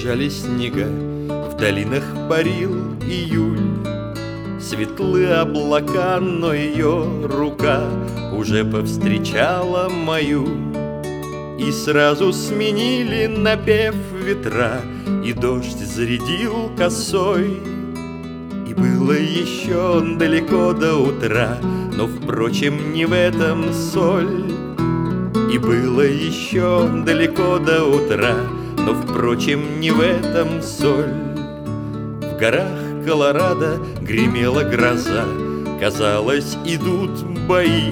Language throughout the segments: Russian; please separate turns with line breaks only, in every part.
лежали снега, в долинах парил июль. Светлы облака, но ее рука уже повстречала мою. И сразу сменили напев ветра, и дождь зарядил косой. И было еще далеко до утра, но, впрочем, не в этом соль. И было еще далеко до утра, но, впрочем, не в этом соль. В горах Колорадо гремела гроза, казалось, идут бои.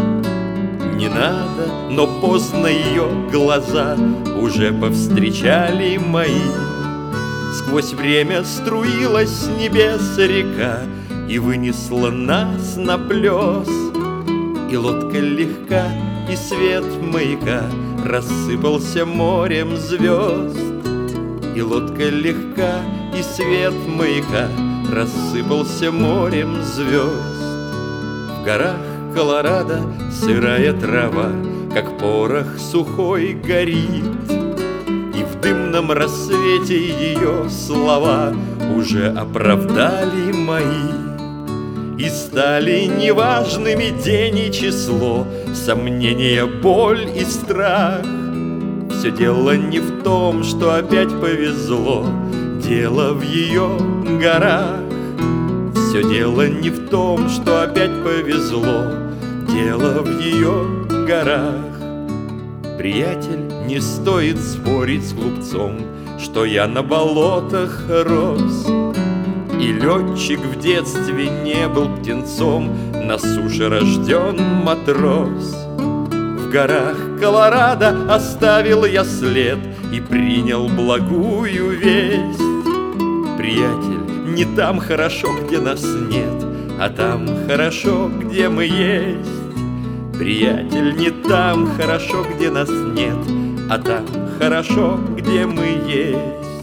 Не надо, но поздно ее глаза уже повстречали мои. Сквозь время струилась с небес река и вынесла нас на плес. И лодка легка, и свет маяка рассыпался морем звезд. И лодка легка, и свет маяка рассыпался морем звезд. В горах Колорадо сырая трава, как порох сухой, горит. И в дымном рассвете ее слова уже оправдали мои. И стали неважными день и число, сомнения, боль и страх. Все дело не в том, что опять повезло, дело в ее горах. Все дело не в том, что опять повезло, дело в ее горах. Приятель, не стоит спорить с глупцом, что я на болотах рос. И летчик в детстве не был птенцом, на суше рожден матрос. В горах Колорадо оставил я след и принял благую весть. Приятель, не там хорошо, где нас нет, а там хорошо, где мы есть. Приятель, не там хорошо, где нас нет, а там хорошо, где мы есть.